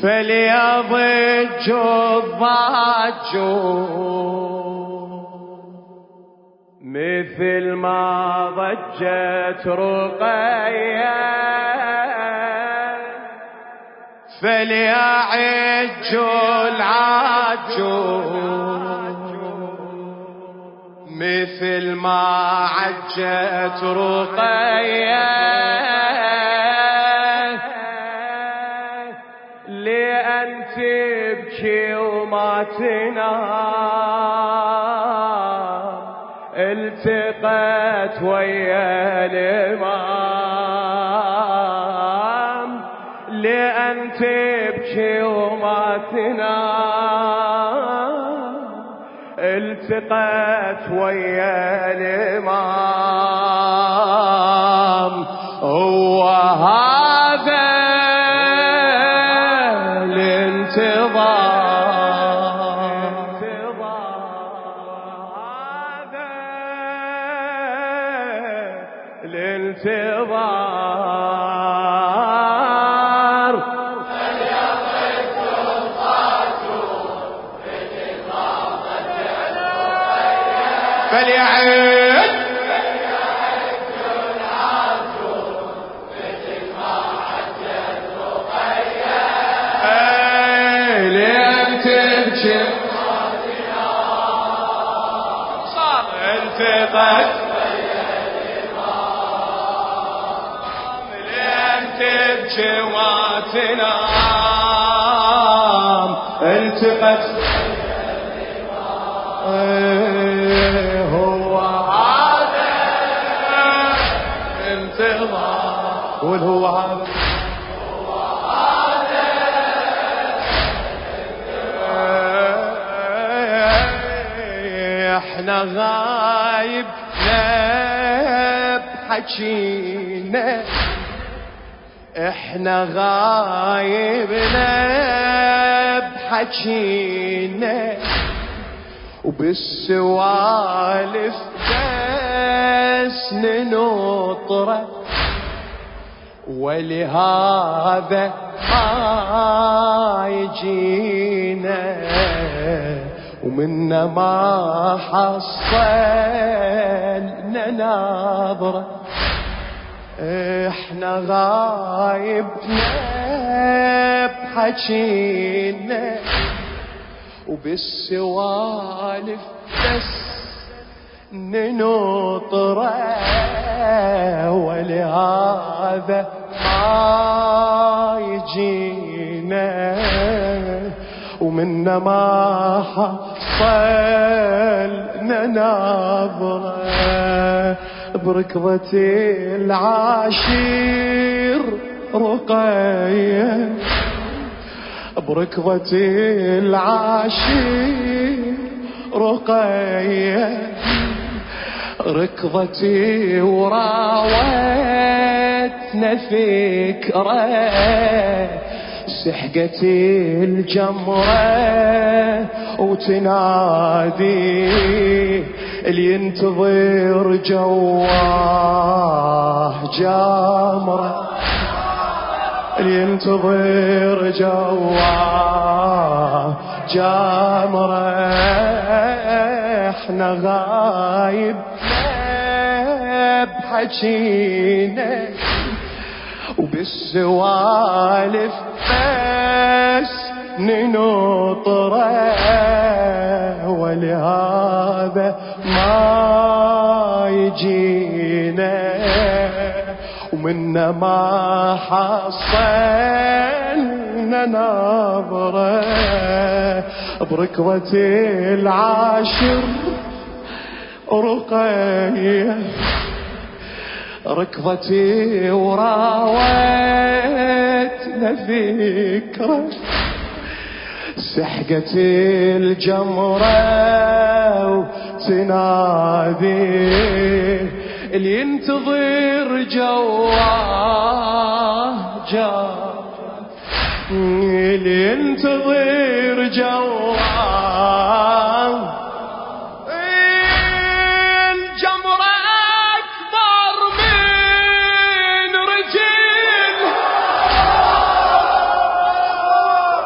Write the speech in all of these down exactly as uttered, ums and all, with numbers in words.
فليضج الضاج مثل ما ضجت رقية، فليعج العاج مثل ما عجت رقية، لأن تبكي وما تنام، التقت ويا الإمام، لأن تبكي وما تنام، التقت ويا الإمام. هو هذا الانتظار، هذا الانتظار. فليضج الضاج مثل ما ضجت رقية، فليعج العاج مثل ما عجت رقية، لين تبكي صار التقت تبكي وما تنام، التقت هو هذا انتظار. قول هو هذا، هو هذا احنا غايب بحكينا، احنا غايبنا بحكينا، وبالسوالف بس ننطره، ولهذا ما يجينا، ومنا ما حصلنا ناظره. احنا غايبنا بحكينا، وبالسوالف بس ننطره، ولهذا ما يجينا، ومنا ما حصلنا ناظره. بركضة العاشير رقية، بركضة العاشير رقية، ركضتي وراوتنا فكرة، سحقتي الجمرة وتنادي، اللي ينتظر جواه جمرة، اللي ينتظر جواه جمرة. احنا غايب بحكينا، وبالسوالف بس ننطره، ولهذا ما يجينا، ومنا ما حصلنا ناظره. بركضة العاشر رقية، ركضتي وراوتنا فكرة، سحقتي الجمرة وتنادي، اللي ينتظر جواه جاه، اللي ينتظر جواه. الجمرة أكبر من رجل،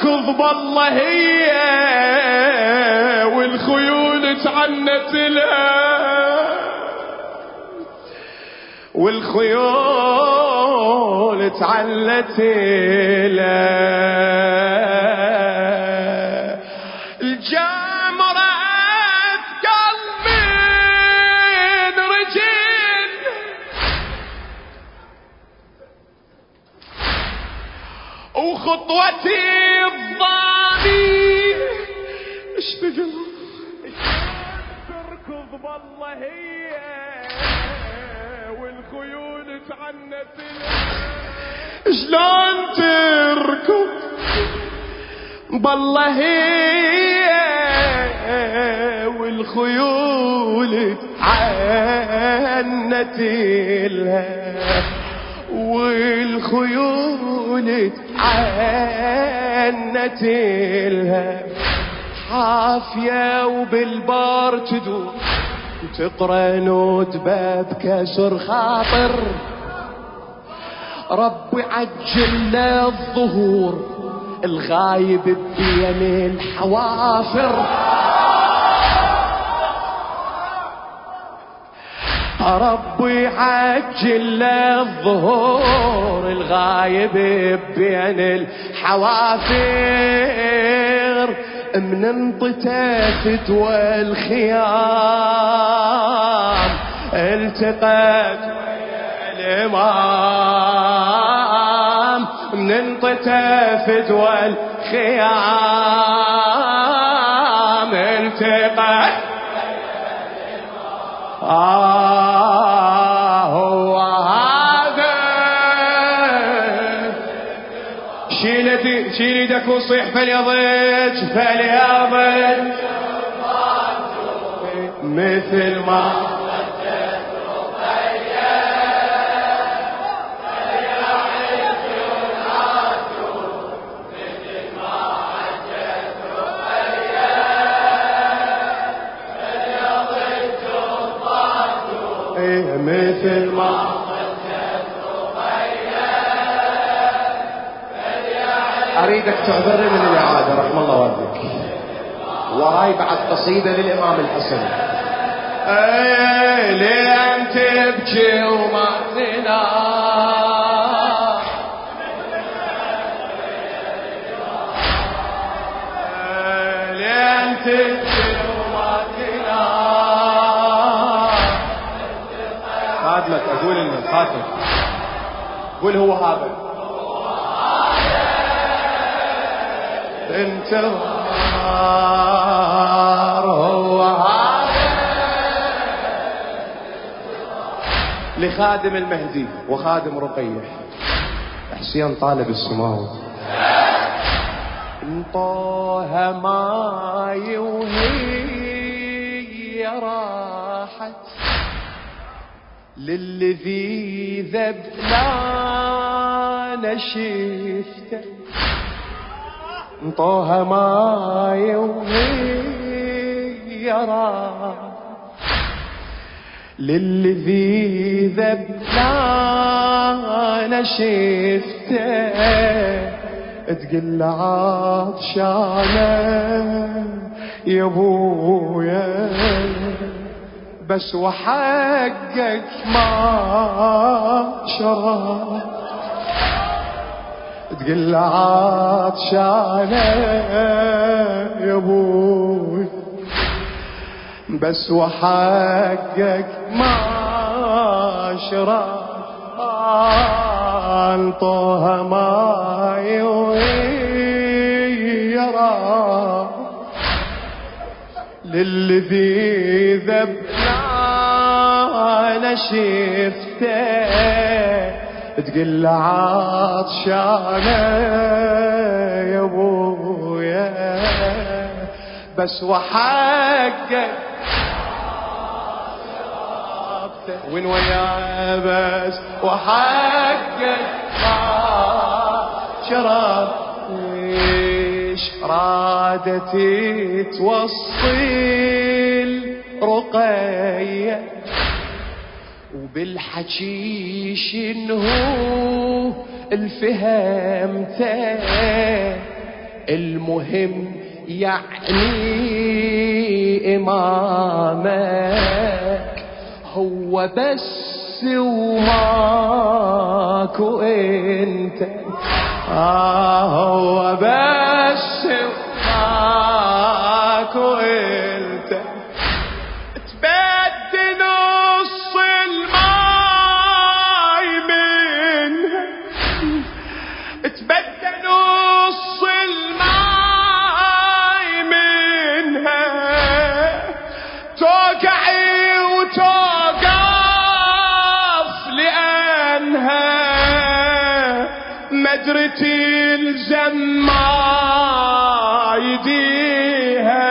تركض بالله هي والخيول تعنت لها، والخيول تعلت لها. الجمرة أثقل من رجل، وخطوتي الضامي اشتغل تركض بالله هي والخيول تعنت لها. شلون تركض بالله هي والخيول تعنت لها، والخيول تعنت لها. حافية وبالبار تدور تقرا نوت باب كسر خاطر، ربي عجل له الظهور الغايب بين الحوافر. ربي عجل له الظهور الغايب بين الحوافر. من انطتفت والخيام التقت ويا الامام، من انطتفت والخيام التقت. آه هو هذا. شيل شيل يدك وصيح فليضج فليضج مثل ما مثل ما أريدك تعذرني من الإعادة رحم الله والديك. وهاي بعد قصيدة للإمام الحسن. ايه لين تبكي وما تنام، لين تبكي وما تنام. خادمك أقول لنا خادمك قول هو هذا انتظار، هو هذا لخادم المهدي وخادم رقية حسين طالب السماوي. انطوها ماي وهي راحت للذي ذبلان شفته. انطوها ماي وهي راحت للذي ذبلان شفته. تقل عطشانه يا ابويا بس وحقك ما شرب. تقل عطشانه يا ابوي بس وحقك ما شرب. انطوها ماي وهي راح للذي ذبلان شفته. تقل عطشانه يا ابويا بس وحقك وين وياه بس وحقك ما شرب. ليش رادتي توصل رقية وبالحكي شنو الفهمته. المهم يعني إمامك هو بس وماكو انت. آه هو بس وماكو انت. تبدل نص الماي منها، تبدل نص الماي منها، توقعي وتوقف لأنها مدرتي الزم يديها،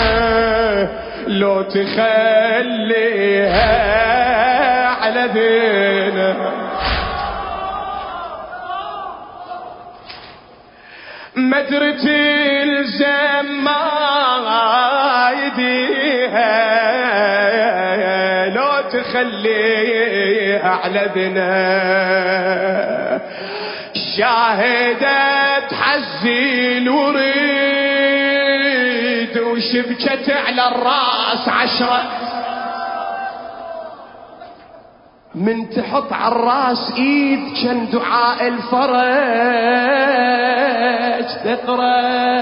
لو تخليها على دينها. مدرتي الزم يديها، لو تخليها على دينها. شاهدت حزي الوريد وشبكت على الراس عشرة، من تحط على الراس ايد كان دعاء الفرج تقرأ.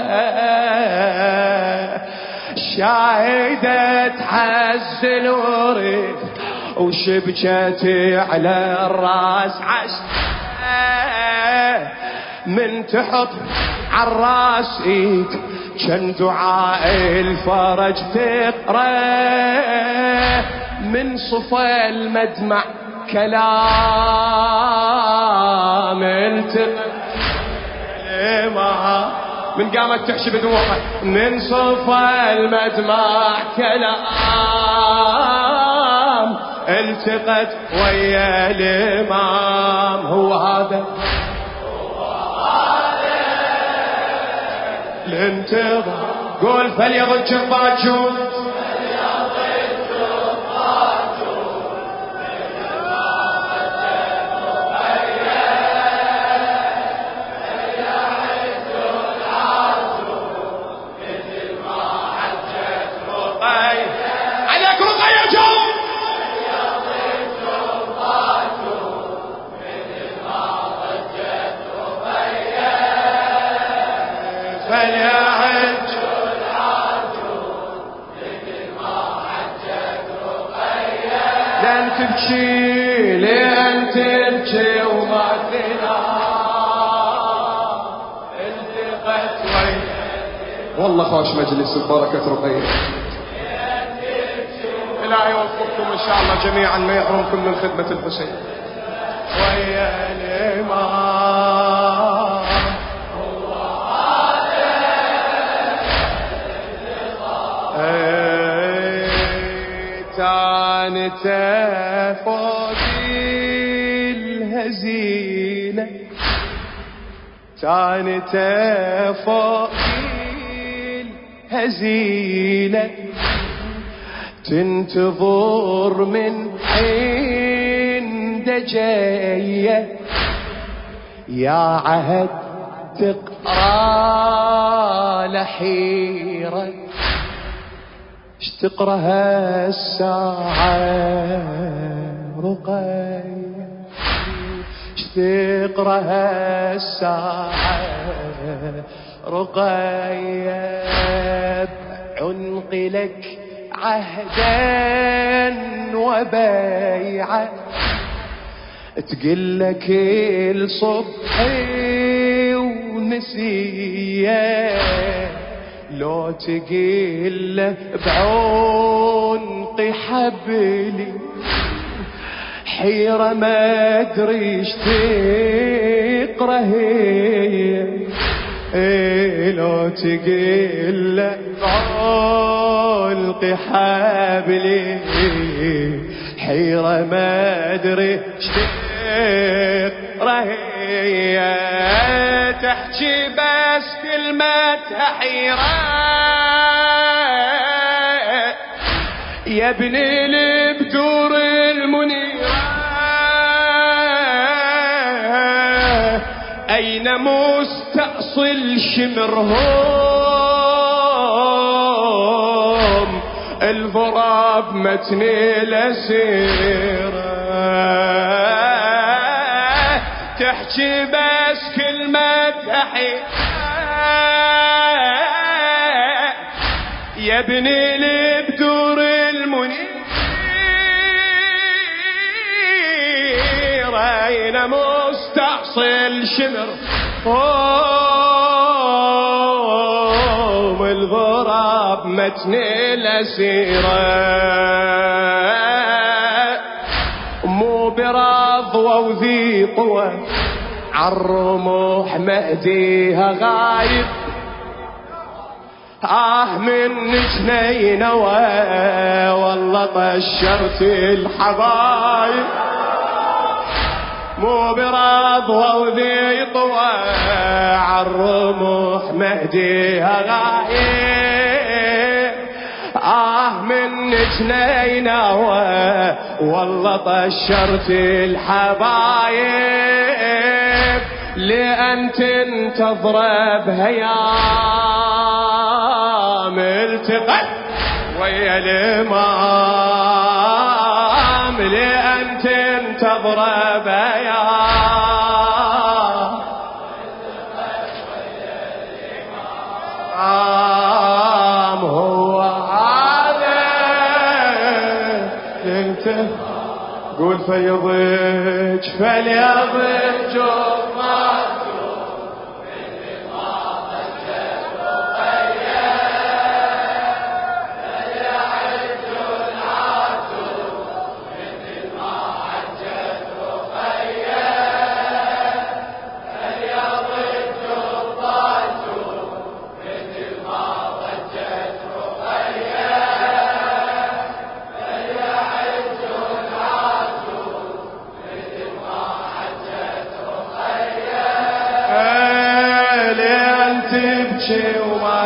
شاهدت حز الوريد وشبكت على الراس عشرة، من تحط عالراس ايد كان دعاء الفرج تقرأ. من صفى المدمع كلام التقى، من قامت تحشي بدموعها. من صفى المدمع كلام التقت ويا الامام. هو هذا الانتظار. قول فليضج الضاجون، لن تبكي لن تبكي وما تنام. التقت ويا والله خوش مجلس ببركة رقية. لا يوفقكم ان شاء الله جميعا، ما يحرمكم من خدمة الحسين ويا الإمام. كانت فوق الهزيلة، كانت فوق الهزيلة، تنتظر من عند جاية يا عهد تقرا لحيرة. اش تقرا هالساعة رقية، اش تقرا هالساعة رقية. بعنق لك عهدا وبيعة، تقلك الصبح ونسيه، لو تقل بعنق حبلي حيرة ما ادري اش تقرا هي. ايه لو تقل بعنق حبلي حيرة ما ادري اش تقرا هي. تحكي بس كلمتها حيرة يا ابن البدور المنيرة، أين مستأصل تستأصل شمرهم الضراب متني لسيره تحكي بس كلمة تحية يا ابني البدور المنير أين مستحصل شمر أوه الضراب متني لسيره مو برضوة وذي قوة عالرموح مهديها غايب آه من جنينة والله طشرت الحبايب مو برضوة وذي طوى عالرموح مهديها غايب آه من جنينة والله طشرت الحبايب لأن تنتظر بهيام التقت ويا الإمام لأن تنتظر بهيام آم هو هذا انت قول فيضج فليضج تبكي وما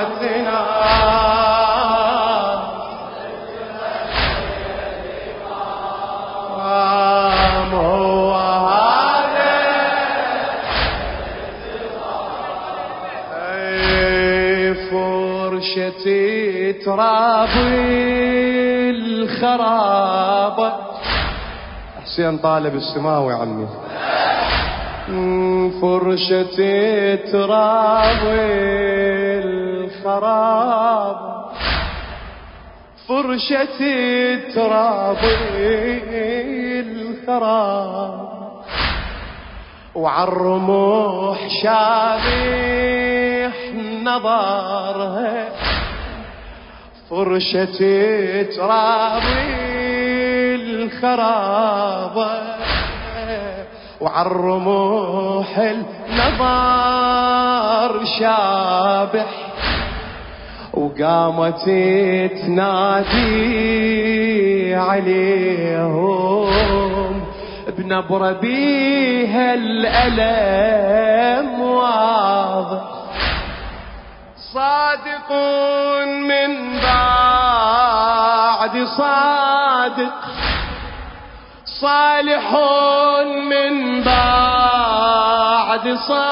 تنام هو هذا اي فرشتي ترابي الخرابة حسين طالب السماوي عمي فرشتي تراوي الخراب فرشتي تراوي الخراب وعالرموح شابح نظرها فرشتي تراوي الخراب وعالرموح النظر شابح وقامت تنادي عليهم بنبرة بيها الألم واضح صادق من بعد صادق صالح من بعد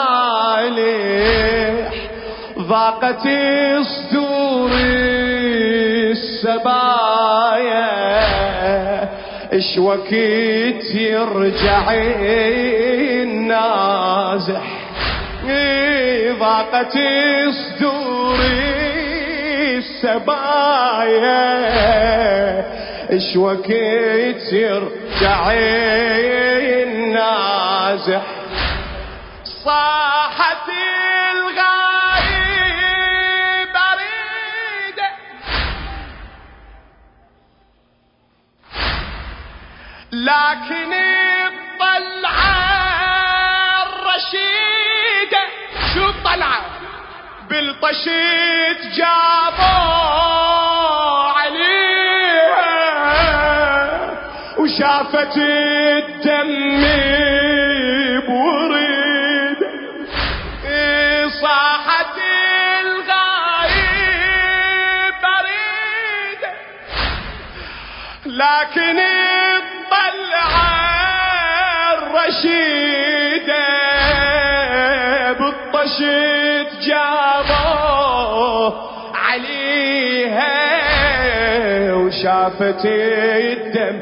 صالح ضاقت صدور السبايا اش وقت يرجع النازح ضاقت صدور السبايا اش وقت يرجع النازح صاحت الغايب اريده لكن الطلعه الرشيده شو الطلعه بالطشيت جابوا عليها وشافت الدم بوريد صاحت الغايب بريده لكن الطلعه الرشيده بالطشيت راشد جابوه عليها وشافت الدم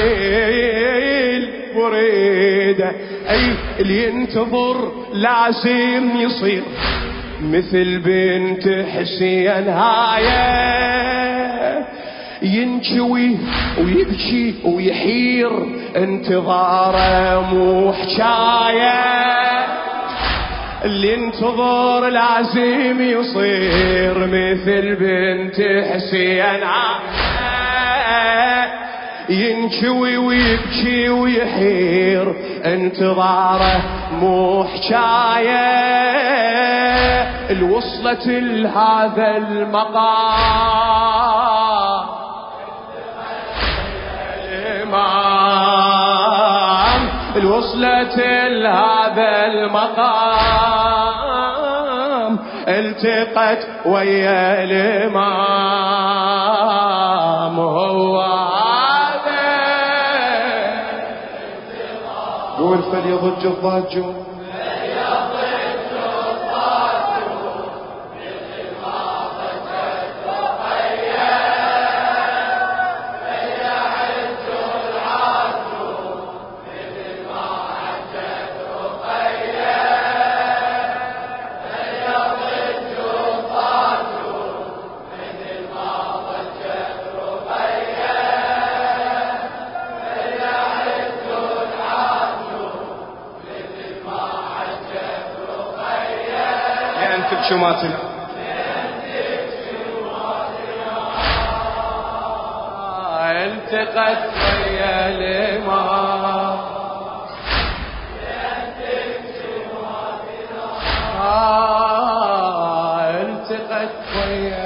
البريدة. أي اللي ينتظر لازم يصير مثل بنت حسين هايه، ينجوي ويبكي ويحير انتظاره مو حكايه. اللي ينتظر لازم يصير مثل بنت حسين هايه، ينجوي ويبكي ويحير انتظاره مو حكايه. الوصلت لهذا المقام الإمام، الوصلت لهذا المقام التقت ويا الإمام. هو هذا قول فليضج الضاج شماتنا التقت ويا الإمام. التقت ويا